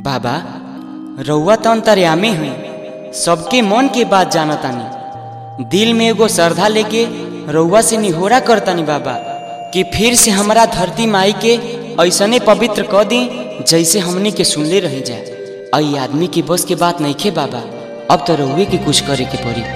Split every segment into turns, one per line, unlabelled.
बाबा रउआ त अंतर्यामी हुई, सबके मन के बात जानतानी। दिल में एगो श्रद्धा लेके रउआ से निहोरा करतानी बाबा कि फिर से हमारा धरती माई के ऐसने पवित्र क दी जैसे हमनी के सुनले रही जाए। आई आदमी की बस के बात नहीं खे बाबा, अब तो रउए के कुछ करे के पड़ी।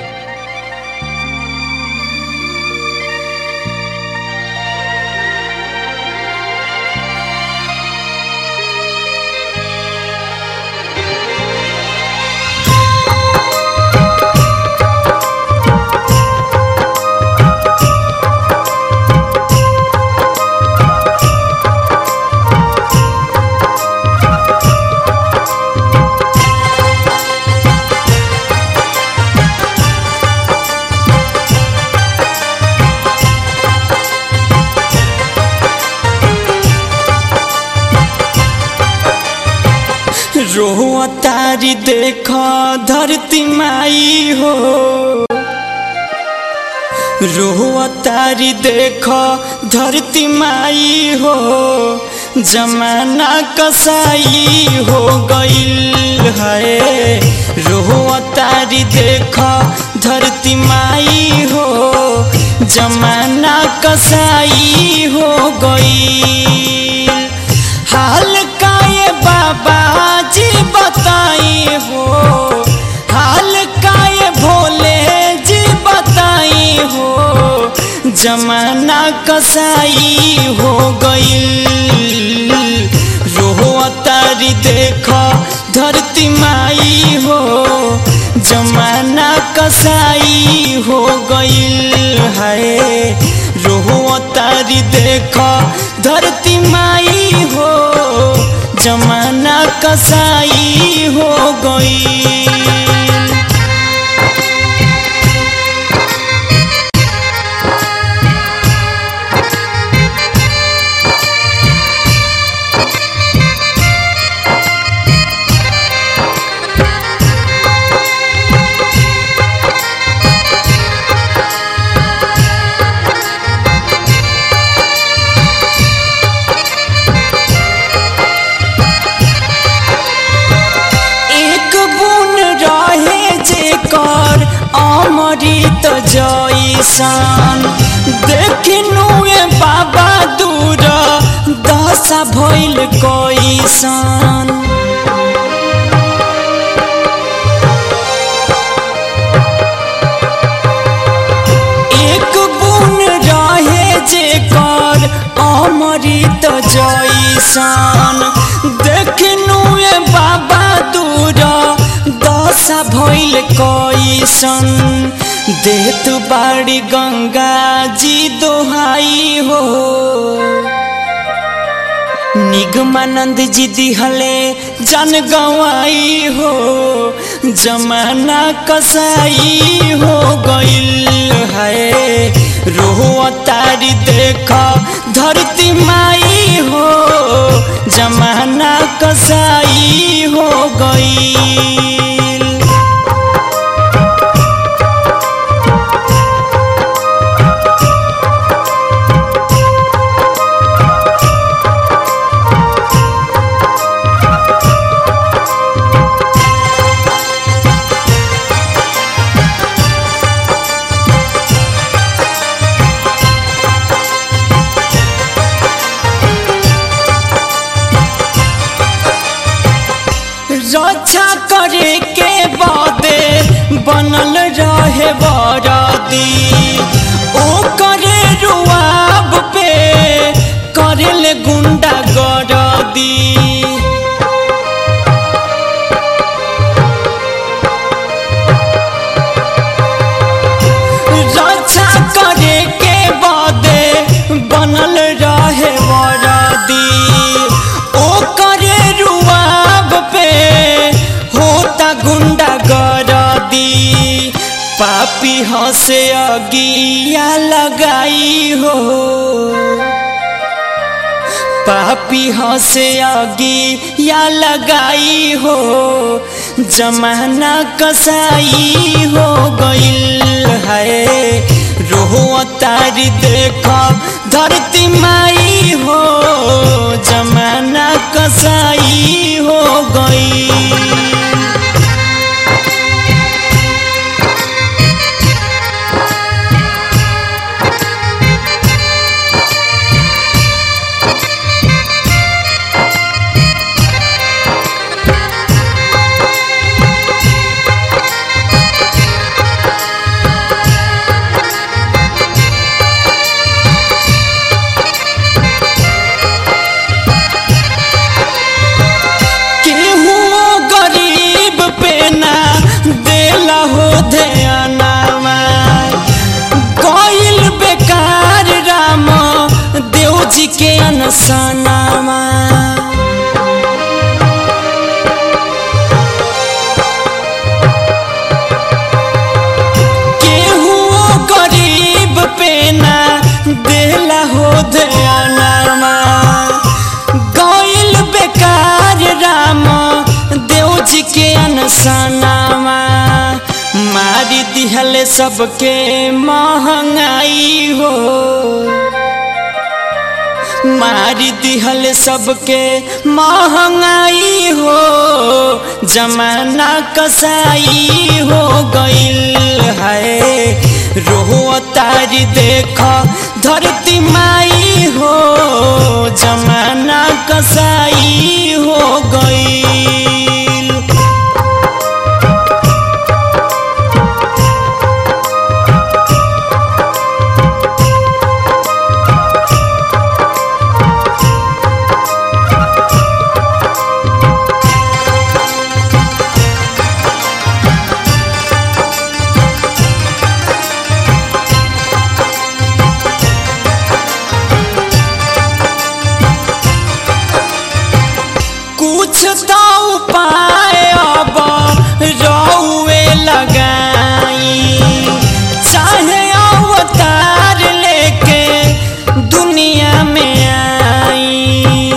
रोआ तारी देखो धरती माई हो, रोआ तारी देखो धरती माई हो। जमाना कसाई हो गईल है, रोआ तारी देखो धरती माई हो। जमाना कसाई हो गईल, हाल का ये बाबा जी बताई हो, हाल का ये भोले जी बताई हो। जमाना कसाई हो गईल, रोआ तारी देखो धरती माई हो। जमाना कसाई हो गईल है, रोआ तारी देखो धरती माई हो। जमाना कसाई हो गई। अमृत जैसन देखनु बाबा दूर दशा भइल कैसन। एक बुन रहे जेकर अमृत जैसन देखनु बाबा दूर दशा भइल कैसन। देत बाड़ी गंगा जी दोहाई हो, निगमानंद जी दिहले जन गवाई हो। जमाना कसाई हो गईल है, रोआ तारी देखो धरती माई हो। जमाना कसाई हो गईल। रक्षा करे के बादे बनल रहे बरदी, ओ करे रुआब पे करेले गुंडा गरदी। रक्षा करे के बादे बनल रहे बरदी, ओ करे रुआब पे होता गुंडा गरदी। पापी हंसे अगिया लगाई हो, पापी हंसे अगिया लगाई हो। जमाना कसाई हो गईल है, रोआ तारी देखो धरती माई हो। जमाना कसाई हो गई। अनसनामा केहू गरीब पे ना देला हो ध्यानमा गइल बेकार राम देव जी के अनसनामा मारी दिहले सबके महंगाई हो मारी दिहले सबके महंगाई हो जमाना कसाई हो गइल है रोहो तारी देख धरती माई हो जमाना कसाई हो गइल। कुछ तो उपाय अब रउए लगाई चाहे अवतार लेके दुनिया में आई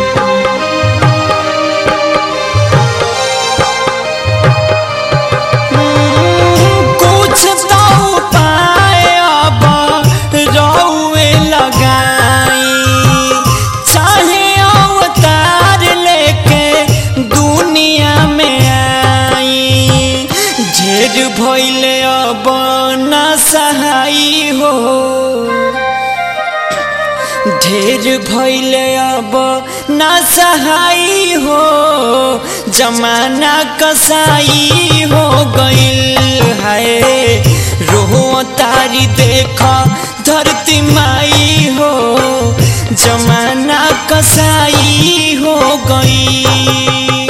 कुछ तो उपाय अब रउए लगाई चाहे अवतार लेके दुनिया में आई ढेर भइले अब ना सहाई हो ढेर भइले अब ना सहाई हो जमाना कसाई हो गइल है रोहो तारी देख धरती माई हो जमाना कसाई हो गई।